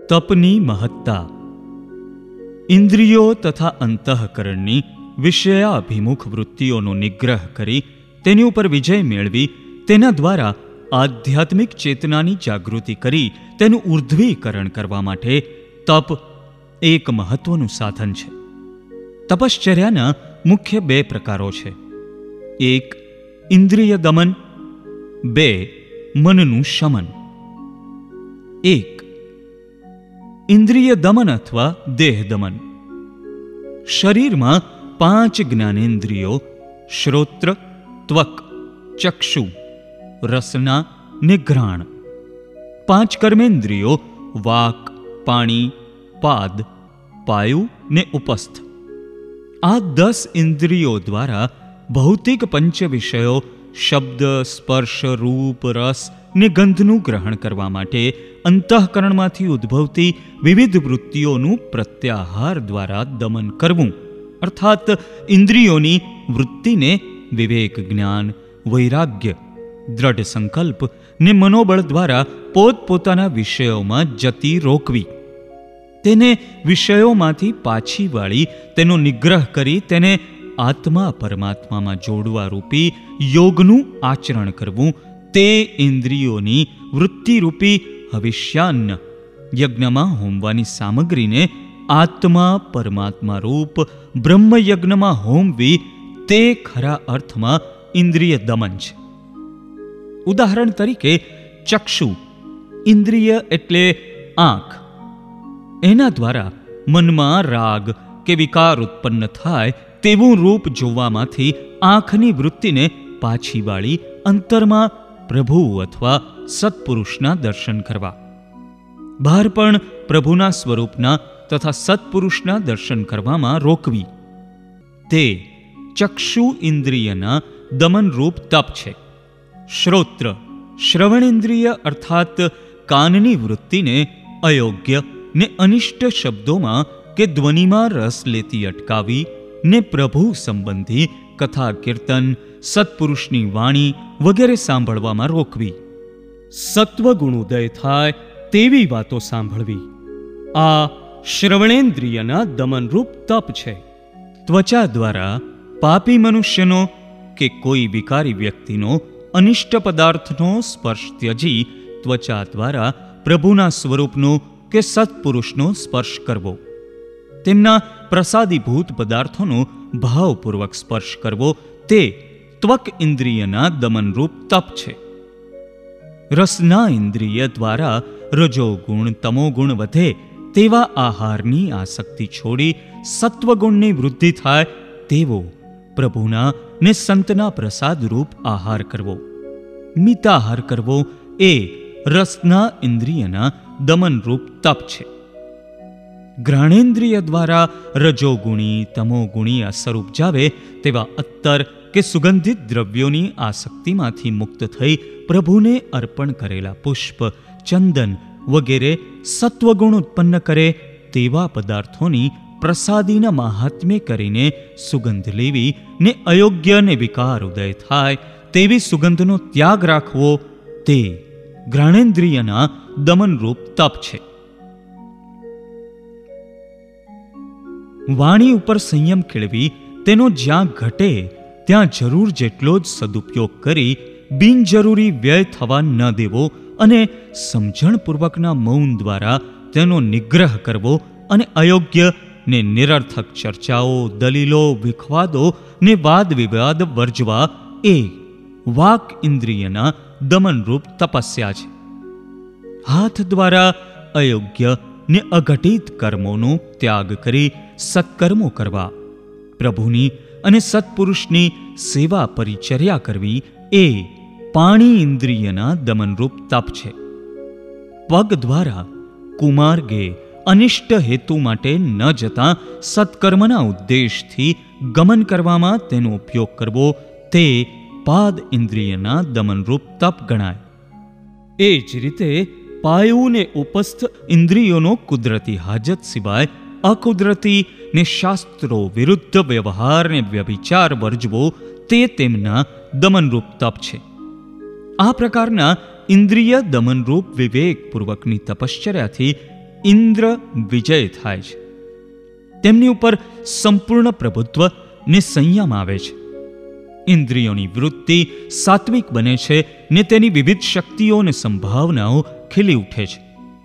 તપની મહત્તા. ઇન્દ્રિયો તથા અંતઃકરણની વિષયાભિમુખ વૃત્તિઓનો નિગ્રહ કરી તેની ઉપર વિજય મેળવી તેના દ્વારા આધ્યાત્મિક ચેતનાની જાગૃતિ કરી તેનું ઉર્ધ્વીકરણ કરવા માટે તપ એક મહત્વનું સાધન છે. તપશ્ચર્યાના મુખ્ય 2 પ્રકારો છે. 1 ઇન્દ્રિય દમન, 2 મનનું શમન. 1 ઇન્દ્રિય દમન અથવા દેહ દમન. શરીરમાં 5 જ્ઞાનેન્દ્રિયો શ્રોત્ર, ત્વક, ચક્ષુ, રસના ને ઘ્રાણ, 5 કર્મેન્દ્રિયો વાક, પાણી, પાદ, પાયુ ને ઉપસ્થ. આ 10 ઇન્દ્રિયો દ્વારા ભૌતિક પંચ વિષયો શબ્દ, સ્પર્શ, રૂપ, રસ ને ગંધનું ગ્રહણ કરવા માટે અંતઃકરણમાંથી ઉદ્ભવતી વિવિધ વૃત્તિઓનું પ્રત્યાહાર દ્વારા દમન કરવું, અર્થાત ઇન્દ્રિયોની વૃત્તિને વિવેક, જ્ઞાન, વૈરાગ્ય, દ્રઢ સંકલ્પ ને મનોબળ દ્વારા પોતપોતાના વિષયોમાં જતી રોકવી, તેને વિષયોમાંથી પાછી વાળી તેનો નિગ્રહ કરી તેને આત્મા પરમાત્મામાં જોડવા રૂપી યોગનું આચરણ કરવું, તે ઇન્દ્રિયોની વૃત્તિરૂપી હવિષ્યાન્ન યજ્ઞમાં હોમવાની સામગ્રીને આત્મા પરમાત્મા રૂપ બ્રહ્મયજ્ઞમાં હોમવી, તે ખરા અર્થમાં ઇન્દ્રિય દમન છે. ઉદાહરણ તરીકે ચક્ષુ ઇન્દ્રિય એટલે આંખ. એના દ્વારા મનમાં રાગ કે વિકાર ઉત્પન્ન થાય તેવું રૂપ જોવામાંથી આંખની વૃત્તિને પાછી વાળી અંતરમાં પ્રભુ અથવા સત્પુરુષના દર્શન કરવા, બહાર પણ પ્રભુના સ્વરૂપના તથા સત્પુરુષના દર્શન કરવામાં રોકવી, તે ચક્ષુ ઇન્દ્રિયના દમનરૂપ તપ છે. શ્રોત્ર શ્રવણેન્દ્રિય અર્થાત કાનની વૃત્તિને અયોગ્ય ને અનિષ્ટ શબ્દોમાં કે ધ્વનિમાં રસ લેતી અટકાવી ને પ્રભુ સંબંધી કથા, કીર્તન, સત્પુરુષની વાણી વગેરે સાંભળવામાં રોકવી. સત્વગુણ ઉદય થાય તેવી વાતો સાંભળવી, આ શ્રવણેન્દ્રિયના દમનરૂપ તપ છે. ત્વચા દ્વારા પાપી મનુષ્યનો કે કોઈ વિકારી વ્યક્તિનો અનિષ્ટ પદાર્થનો સ્પર્શ ત્યજી ત્વચા દ્વારા પ્રભુના સ્વરૂપનો કે સત્પુરુષનો સ્પર્શ કરવો, તેમના પ્રસાદીભૂત પદાર્થોનો ભાવપૂર્વક સ્પર્શ કરવો, તે ત્વક ઇન્દ્રિયના દમનરૂપ તપ છે. રસના ઇન્દ્રિય દ્વારા રજોગુણ, તમોગુણ વધે તેવા આહારની આસક્તિ છોડી સત્વગુણની વૃદ્ધિ થાય તેવો પ્રભુના ને સંતના પ્રસાદરૂપ આહાર કરવો. મિતાહાર કરવો એ રસના ઇન્દ્રિયના દમનરૂપ તપ છે. ઘ્રાણેન્દ્રિય દ્વારા રજોગુણી, તમોગુણી અસર ઉપજાવે તેવા અત્તર કે સુગંધિત દ્રવ્યોની આસક્તિમાંથી મુક્ત થઈ પ્રભુને અર્પણ કરેલા પુષ્પ, ચંદન વગેરે સત્વગુણ ઉત્પન્ન કરે તેવા પદાર્થોની પ્રસાદીના મહાત્મ્ય કરીને સુગંધ લેવી ને અયોગ્ય ને વિકાર ઉદય થાય તેવી સુગંધનો ત્યાગ રાખવો, તે ઘ્રાણેન્દ્રિયના દમનરૂપ તપ છે. વાણી ઉપર સંયમ કેળવી તેનો જ્યાં ઘટે ત્યાં જરૂર જેટલો જ સદુપયોગ કરી બિનજરૂરી વ્યય થવા ન દેવો અને સમજણપૂર્વકના મૌન દ્વારા તેનો નિગ્રહ કરવો અને અયોગ્ય ને નિરર્થક ચર્ચાઓ, દલીલો, વિખવાદો ને વાદ વિવાદ વર્જવા એ વાક ઇન્દ્રિયના દમનરૂપ તપસ્યા છે. હાથ દ્વારા અયોગ્ય ને અઘટિત કર્મોનો ત્યાગ કરી સત્કર્મો કરવા, પ્રભુની અને સત્પુરુષની સેવા પરિચર્યા કરવી એ પાણી ઇન્દ્રિયના દમનરૂપ તપ છે. પગ દ્વારા કુમાર્ગે અનિષ્ટ હેતુ માટે ન જતા સત્કર્મના ઉદ્દેશથી ગમન કરવામાં તેનો ઉપયોગ કરવો, તે પાદ ઇન્દ્રિયના દમનરૂપ તપ ગણાય. એ જ રીતે પાયુ ને ઉપસ્થ ઇન્દ્રિયોનો કુદરતી હાજત સિવાય અકુદરતી ને શાસ્ત્રો વિરુદ્ધ વ્યવહાર ને વ્યભિચાર વર્જવો, તે તેમના દમનરૂપ તપ છે. આ પ્રકારના ઇન્દ્રિય દમનરૂપ વિવેકપૂર્વકની તપશ્ચર્યાથી ઇન્દ્ર વિજય થાય છે. તેમની ઉપર સંપૂર્ણ પ્રભુત્વ ને સંયમ આવે છે. ઇન્દ્રિયોની વૃત્તિ સાત્વિક બને છે ને તેની વિવિધ શક્તિઓ અને સંભાવનાઓ ખીલી ઉઠે છે.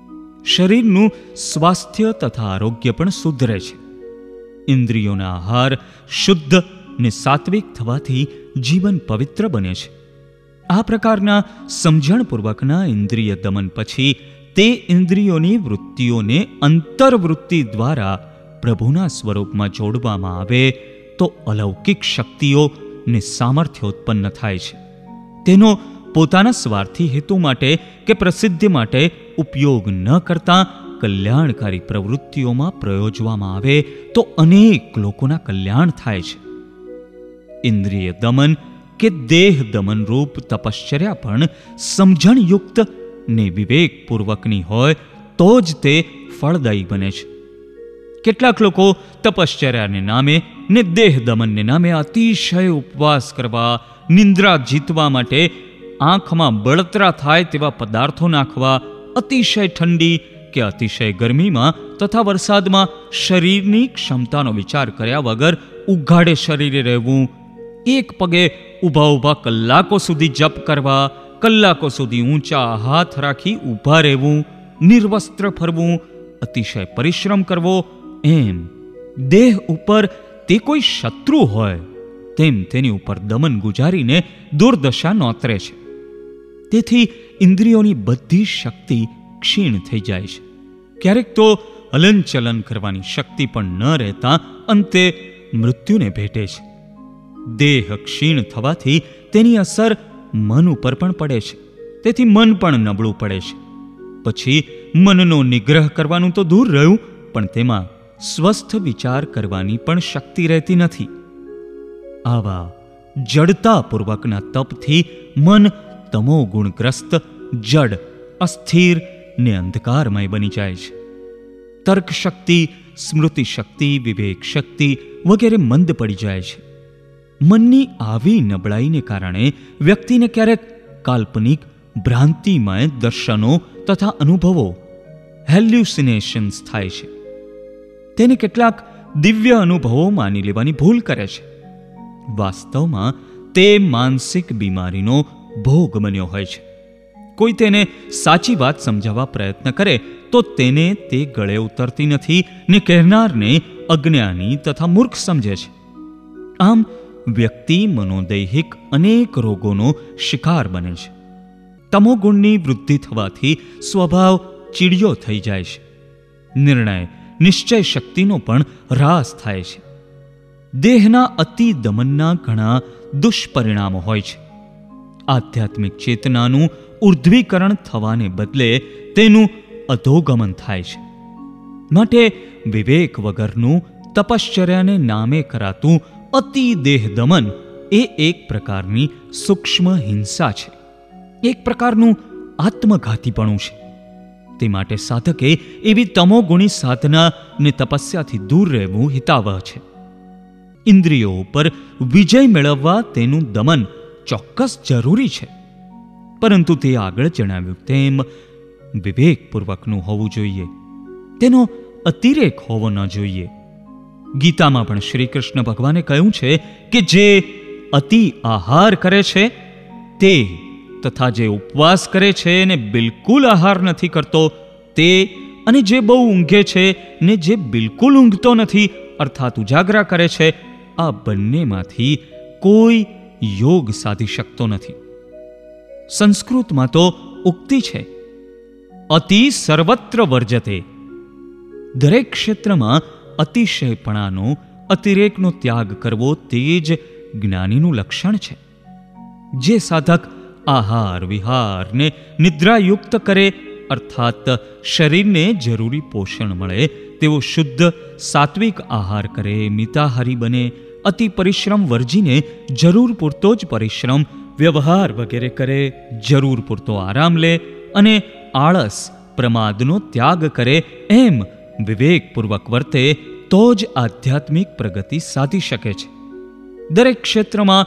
શરીરનું સ્વાસ્થ્ય તથા આરોગ્ય પણ સુધરે છે. ઇન્દ્રિયોના આહાર શુદ્ધ ને સાત્વિક થવાથી જીવન પવિત્ર બને છે. આ પ્રકારના સમજણપૂર્વકના ઇન્દ્રિય દમન પછી તે ઇન્દ્રિયોની વૃત્તિઓને અંતર્વૃત્તિ દ્વારા પ્રભુના સ્વરૂપમાં જોડવામાં આવે તો અલૌકિક શક્તિઓ ને સામર્થ્ય ઉત્પન્ન થાય છે. તેનો પોતાના સ્વાર્થી હેતુ માટે કે પ્રસિદ્ધિ માટે ઉપયોગ ન કરતા કલ્યાણકારી પ્રવૃત્તિઓમાં પ્રયોજવામાં આવે તો અનેક લોકોના કલ્યાણ થાય છે. ઇન્દ્રિય દમન કે દેહ દમન રૂપ તપશ્ચર્યા પણ સમજણયુક્ત ને વિવેકપૂર્વકની હોય તો જ તે ફળદાયી બને છે. કેટલાક લોકો તપશ્ચર્યાને નામે ને દેહ દમનને નામે અતિશય ઉપવાસ કરવા, નિંદ્રા જીતવા માટે આંખમાં બળતરા થાય તેવા પદાર્થો નાખવા, અતિશય ઠંડી કે અતિશય ગરમીમાં તથા વરસાદમાં શરીરની ક્ષમતાનો વિચાર કર્યા વગર ઉઘાડે શરીરે રહેવું, એક પગે ઊભા ઊભા કલાકો સુધી જપ કરવા, કલાકો સુધી ઊંચા હાથ રાખી ઊભા રહેવું, નિર્વસ્ત્ર ફરવું, અતિશય પરિશ્રમ કરવો, એમ દેહ ઉપર તે કોઈ શત્રુ હોય તેમ તેની ઉપર દમન ગુજારીને દુર્દશા નોતરે છે. તેથી ઇન્દ્રિયોની બધી શક્તિ ક્ષીણ થઈ જાય છે. ક્યારેક તો હલનચલન કરવાની શક્તિ પણ ન રહેતા અંતે મૃત્યુને ભેટે છે. દેહ ક્ષીણ થવાથી તેની અસર મન ઉપર પણ પડે છે. તેથી મન પણ નબળું પડે છે. પછી મનનો નિગ્રહ કરવાનું તો દૂર રહ્યું, પણ તેમાં સ્વસ્થ વિચાર કરવાની પણ શક્તિ રહેતી નથી. આવા જડતાપૂર્વકના તપથી મન તમોગુણગ્રસ્ત, જડ, અસ્થિર ને અંધકારમય બની જાય છે. તર્ક શક્તિ, સ્મૃતિ શક્તિ, વિવેક શક્તિ વગેરે મંદ પડી જાય છે. મનની આવી નબળાઈને કારણે વ્યક્તિને ક્યારેક કાલ્પનિક ભ્રાંતિમય દર્શનો તથા અનુભવો હેલ્યુસિનેશન્સ થાય છે. તેને કેટલાક દિવ્ય અનુભવો માની લેવાની ભૂલ કરે છે. વાસ્તવમાં તે માનસિક બીમારીનો ભોગ બન્યો હોય છે. કોઈ તેને સાચી વાત સમજાવવા પ્રયત્ન કરે તો તેને તે ગળે ઉતરતી નથી ને કહેનારને અજ્ઞાની તથા મૂર્ખ સમજે છે. આમ વ્યક્તિ મનોદૈહિક અનેક રોગોનો શિકાર બને છે. તમોગુણની વૃદ્ધિ થવાથી સ્વભાવ ચીડિયો થઈ જાય છે. નિર્ણય, નિશ્ચય શક્તિનો પણ હ્રાસ થાય છે. દેહના અતિ દમનના ઘણા દુષ્પરિણામો હોય છે. આધ્યાત્મિક ચેતનાનું ઉર્ધ્વીકરણ થવાને બદલે તેનું અધોગમન થાય છે. માટે વિવેક વગરનું તપશ્ચર્યાને નામે કરાતું અતિ દેહ દમન એ એક પ્રકારની સૂક્ષ્મ હિંસા છે. એક પ્રકારનું આત્મઘાતીપણું છે. તે માટે સાધકે એવી તમોગુણી સાધના ને તપસ્યાથી દૂર રહેવું હિતાવહ છે. ઇન્દ્રિયો ઉપર વિજય મેળવવા તેનું દમન ચોક્કસ જરૂરી છે, પરંતુ તે આગળ જણાવ્યું તેમ વિવેકપૂર્વકનું હોવું જોઈએ. તેનો અતિરેક હોવો ન જોઈએ. ગીતામાં પણ શ્રી કૃષ્ણ ભગવાને કહ્યું છે કે જે અતિ આહાર કરે છે તે તથા જે ઉપવાસ કરે છે ને બિલકુલ આહાર નથી કરતો તે, અને જે બહુ ઊંઘે છે ને જે બિલકુલ ઊંઘતો નથી અર્થાત ઉજાગરા કરે છે, આ બંનેમાંથી કોઈ યોગ સાધી શકતો નથી. સંસ્કૃતમાં તો ઉક્તિ છે, અતિ સર્વત્ર વર્જતે. દરેક ક્ષેત્રમાં અતિશયપણાનો, અતિરેકનો ત્યાગ કરવો તે જ જ્ઞાનીનું લક્ષણ છે. જે સાધક આહાર વિહાર ને નિદ્રાયુક્ત કરે અર્થાત શરીરને જરૂરી પોષણ મળે તેવો શુદ્ધ સાત્વિક આહાર કરે, મિતાહારી બને, અતિ પરિશ્રમ વર્જીને જરૂર પૂરતો જ પરિશ્રમ, વ્યવહાર વગેરે કરે, જરૂર પૂરતો આરામ લે અને આળસ પ્રમાદનો ત્યાગ કરે, એમ વિવેકપૂર્વક વર્તે તો જ આધ્યાત્મિક પ્રગતિ સાધી શકે છે. દરેક ક્ષેત્રમાં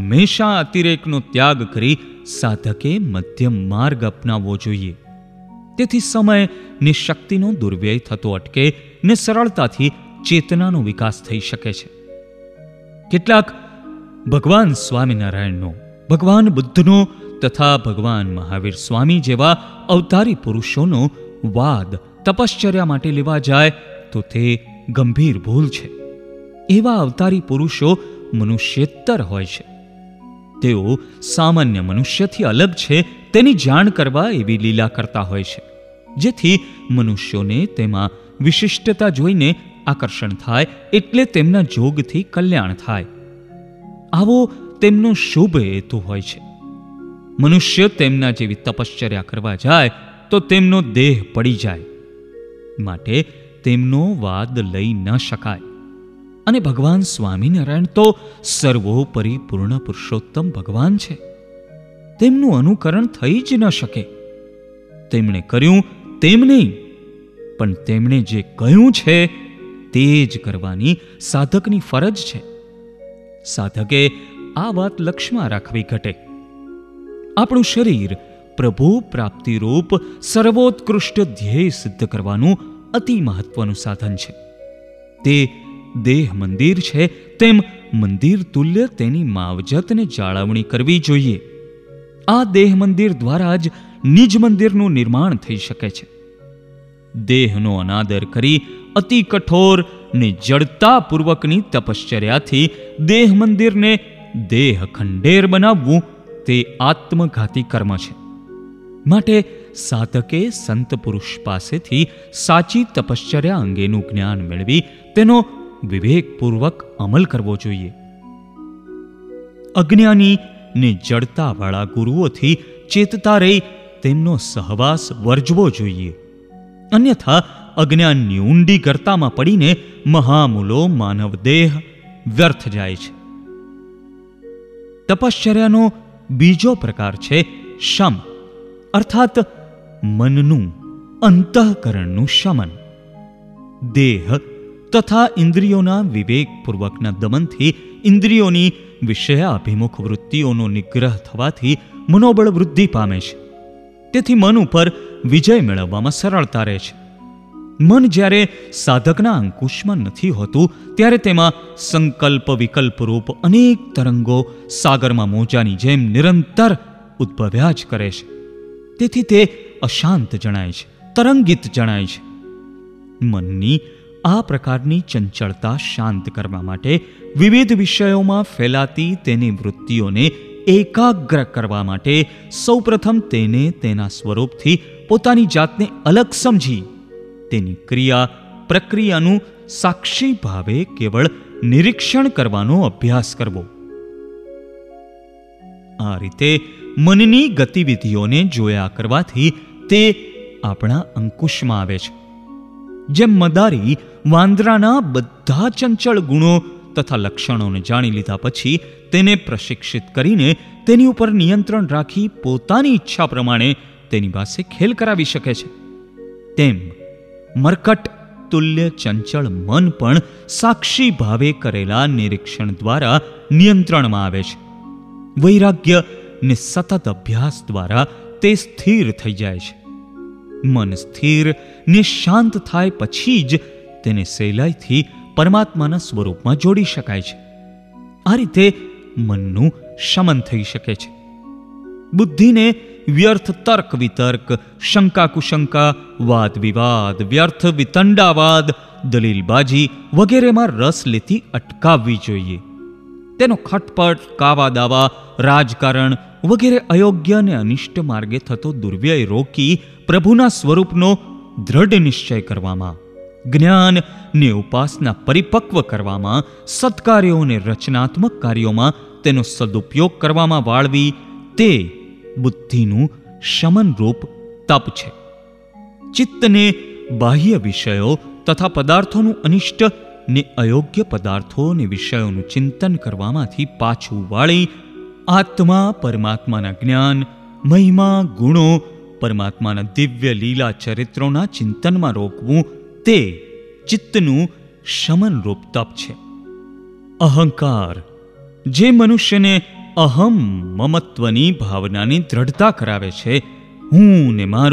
હંમેશા અતિરેકનો ત્યાગ કરી સાધકે મધ્યમ માર્ગ અપનાવવો જોઈએ. તેથી સમય ને શક્તિનો દુર્વ્યય થતો અટકે ને સરળતાથી ચેતનાનો વિકાસ થઈ શકે છે. કેટલાક ભગવાન સ્વામિનારાયણનો, ભગવાન બુદ્ધનો તથા ભગવાન મહાવીર સ્વામી જેવા અવતારી પુરુષોનો વાદ તપશ્ચર્યા માટે લેવા જાય તો તે ગંભીર ભૂલ છે. એવા અવતારી પુરુષો મનુષ્યેતર હોય છે. તેઓ સામાન્ય મનુષ્યથી અલગ છે તેની જાણ કરવા એવી લીલા કરતા હોય છે, જેથી મનુષ્યોને તેમાં વિશિષ્ટતા જોઈને આકર્ષણ થાય, એટલે તેમના જોગથી કલ્યાણ થાય. આવો તેમનો શુભ હેતુ હોય છે. મનુષ્ય તેમના જેવી તપશ્ચર્યા કરવા જાય તો તેમનો દેહ પડી જાય, માટે તેમનો વાદ લઈ ન શકાય. અને ભગવાન સ્વામિનારાયણ તો સર્વોપરી પૂર્ણ પુરુષોત્તમ ભગવાન છે. તેમનું અનુકરણ થઈ જ ન શકે. તેમણે કર્યું તેમ નહીં, પણ તેમણે જે કહ્યું છે તે જ કરવાની સાધકની ફરજ છે. સાધકે આ વાત લક્ષ્યમાં રાખવી ઘટે. આપણું શરીર પ્રભુ પ્રાપ્તિરૂપ સર્વોત્કૃષ્ટ ધ્યેય સિદ્ધ કરવાનું અતિ મહત્વનું સાધન છે. તે દેહ મંદિર છે, તેમ મંદિર તુલ્ય તેની માવજતને જાળવણી કરવી જોઈએ. આ દેહ મંદિર દ્વારા જ નિજ મંદિરનું નિર્માણ થઈ શકે છે. દેહનો અનાદર કરી અતિ કઠોર ને જડતાપૂર્વકની તપશ્ચર્યાથી દેહ મંદિરને દેહ ખંડેર બનાવવું તે આત્મઘાતી કર્મ છે. માટે સાધકે સંત પુરુષ પાસેથી સાચી તપશ્ચર્યા અંગેનું જ્ઞાન મેળવી તેનો વિવેકપૂર્વક અમલ કરવો જોઈએ. અજ્ઞાની ને જડતાવાળા ગુરુઓથી ચેતતા રહી તેમનો સહવાસ વર્જવો જોઈએ. અન્યથા અજ્ઞાનની ઊંડી ગર્તામાં પડીને મહામૂલો માનવ દેહ વ્યર્થ જાય છે. તપશ્ચર્યાનો બીજો પ્રકાર છે શમ, અર્થાત મનનું, અંતઃકરણનું શમન. દેહ તથા ઇન્દ્રિયોના વિવેકપૂર્વકના દમનથી ઇન્દ્રિયોની વિષયાભિમુખ વૃત્તિઓનો નિગ્રહ થવાથી મનોબળ વૃદ્ધિ પામે છે. તેથી મન ઉપર વિજય મેળવવામાં સરળતા રહે છે. મન જ્યારે સાધકના અંકુશમાં નથી હોતું ત્યારે તેમાં સંકલ્પ વિકલ્પ રૂપ અનેક તરંગો સાગરમાં મોજાની જેમ નિરંતર ઉદ્ભવ્યા જ કરે છે. તેથી તે અશાંત જણાય છે, તરંગિત જણાય છે. મનની આ પ્રકારની ચંચળતા શાંત કરવા માટે વિવિધ વિષયોમાં ફેલાતી તેની વૃત્તિઓને એકાગ્ર કરવા માટે સૌપ્રથમ તેને તેના સ્વરૂપથી પોતાની જાતને અલગ સમજી તેની ક્રિયા પ્રક્રિયાનું સાક્ષી ભાવે કેવળ નિરીક્ષણ કરવાનો અભ્યાસ કરવો. આ રીતે મનની ગતિવિધિઓને જોયા કરવાથી તે આપણા અંકુશમાં આવે છે. જેમ મદારી વાંદરાના બધા ચંચળ ગુણો તથા લક્ષણોને જાણી લીધા પછી તેને પ્રશિક્ષિત કરીને તેની ઉપર નિયંત્રણ રાખી પોતાની ઈચ્છા પ્રમાણે તેની પાસે ખેલ કરાવી શકે છે, તેમ મરકટ તુલ્ય ચંચળ મન પણ સાક્ષી ભાવે કરેલા નિરીક્ષણ દ્વારા નિયંત્રણમાં આવે છે. વૈરાગ્ય ને સતત અભ્યાસ દ્વારા તે સ્થિર થઈ જાય છે. મન સ્થિર ને શાંત થાય પછી જ તેને સહેલાઈથી પરમાત્માના સ્વરૂપમાં જોડી શકાય છે. આ રીતે મનનું શમન થઈ શકે છે. બુદ્ધિને વ્યર્થ તર્ક વિતર્ક, શંકા કુશંકા, વાદ વિવાદ, વ્યર્થ વિતંડાવાદ, દલીલબાજી વગેરેમાં રસ લેતી અટકાવવી જોઈએ. તેનો ખટપટ, કાવા દાવા, રાજકારણ વગેરે અયોગ્ય અને અનિષ્ટ માર્ગે થતો દુર્વ્યય રોકી પ્રભુના સ્વરૂપનો દ્રઢ નિશ્ચય કરવામાં, જ્ઞાન ને ઉપાસના પરિપક્વ કરવામાં, સત્કાર્યો અને રચનાત્મક કાર્યોમાં તેનો સદુપયોગ કરવામાં વાળવી તે બુદ્ધિનું શમનરૂપ તપ છે. ચિત્તને બાહ્ય વિષયો તથા પદાર્થોનું અનિષ્ટ ને અયોગ્ય પદાર્થો અને વિષયોનું ચિંતન કરવામાંથી પાછું વાળી આત્મા પરમાત્માના જ્ઞાન, મહિમા, ગુણો, પરમાત્માના દિવ્ય લીલા ચરિત્રોના ચિંતનમાં રોકવું તે ચિત્તનું શમનરૂપ તપ છે. અહંકાર જે મનુષ્યને અહમ મમત્વની ભાવનાની દ્રઢતા કરાવે છે, હું ને મારું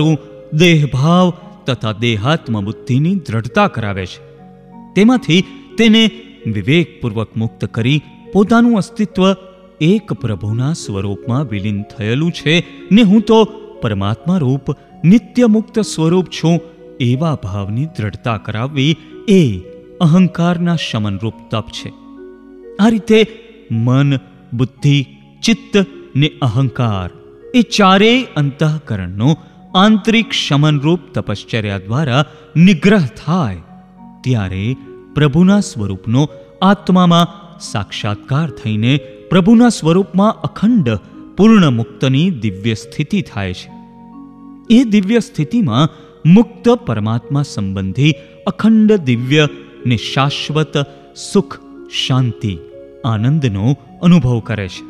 દેહભાવ તથા દેહાત્મ બુદ્ધિની દ્રઢતા કરાવે છે. તેમાંથી તેને વિવેકપૂર્વક મુક્ત કરી પોતાનું અસ્તિત્વ એક પ્રભુના સ્વરૂપમાં વિલીન થયેલું છે ને હું તો પરમાત્મા રૂપ નિત્ય મુક્ત સ્વરૂપ છું એવા ભાવની દ્રઢતા કરાવવી એ અહંકારના શમનરૂપ તપ છે. આ રીતે મન, બુદ્ધિ, ચિત્ત ને અહંકાર એ ચારેય અંતઃકરણનો આંતરિક શમનરૂપ તપશ્ચર્યા દ્વારા નિગ્રહ થાય ત્યારે પ્રભુના સ્વરૂપનો આત્મામાં સાક્ષાત્કાર થઈને પ્રભુના સ્વરૂપમાં અખંડ પૂર્ણ મુક્તની દિવ્ય સ્થિતિ થાય છે. એ દિવ્ય સ્થિતિમાં મુક્ત પરમાત્મા સંબંધી અખંડ દિવ્ય ને શાશ્વત સુખ, શાંતિ, આનંદનો અનુભવ કરે છે.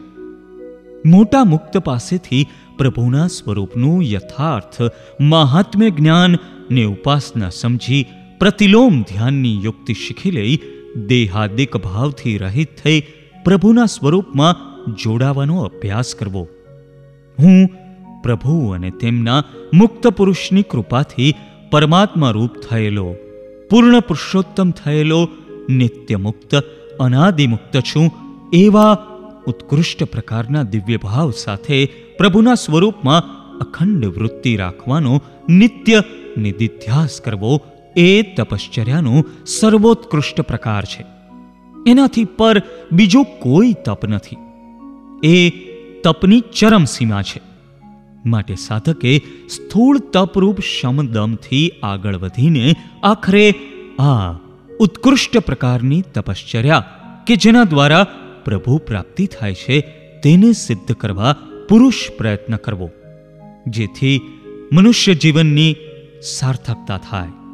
મોટા મુક્ત પાસેથી પ્રભુના સ્વરૂપનું યથાર્થ મહાત્મ્ય જ્ઞાન ને ઉપાસના સમજી પ્રતિલોમ ધ્યાનની યુક્તિ શીખી લઈ દેહાદિક ભાવથી રહિત થઈ પ્રભુના સ્વરૂપમાં જોડાવાનો અભ્યાસ કરવો. હું પ્રભુ અને તેમના મુક્ત પુરુષની કૃપાથી પરમાત્મા રૂપ થયેલો, પૂર્ણ પુરુષોત્તમ થયેલો, નિત્ય મુક્ત, અનાદિમુક્ત છું એવા ઉત્કૃષ્ટ પ્રકારના દિવ્ય ભાવ સાથે પ્રભુના સ્વરૂપમાં અખંડ વૃત્તિ રાખવાનો નિત્ય નિધિધ્યાસ કરવો એ તપશ્ચર્યાનો સર્વોત્કૃષ્ટ પ્રકાર છે. એનાથી પર બીજો કોઈ તપ નથી. એ તપની ચરમ સીમા છે. માટે સાધકે સ્થૂળ તપરૂપ શમદમથી આગળ વધીને આખરે આ ઉત્કૃષ્ટ પ્રકારની તપશ્ચર્યા કે જેના દ્વારા પ્રભુ પ્રાપ્તિ થાય છે તેને સિદ્ધ કરવા પુરુષ પ્રયત્ન કરવો, જેથી મનુષ્ય જીવનની સાર્થકતા થાય.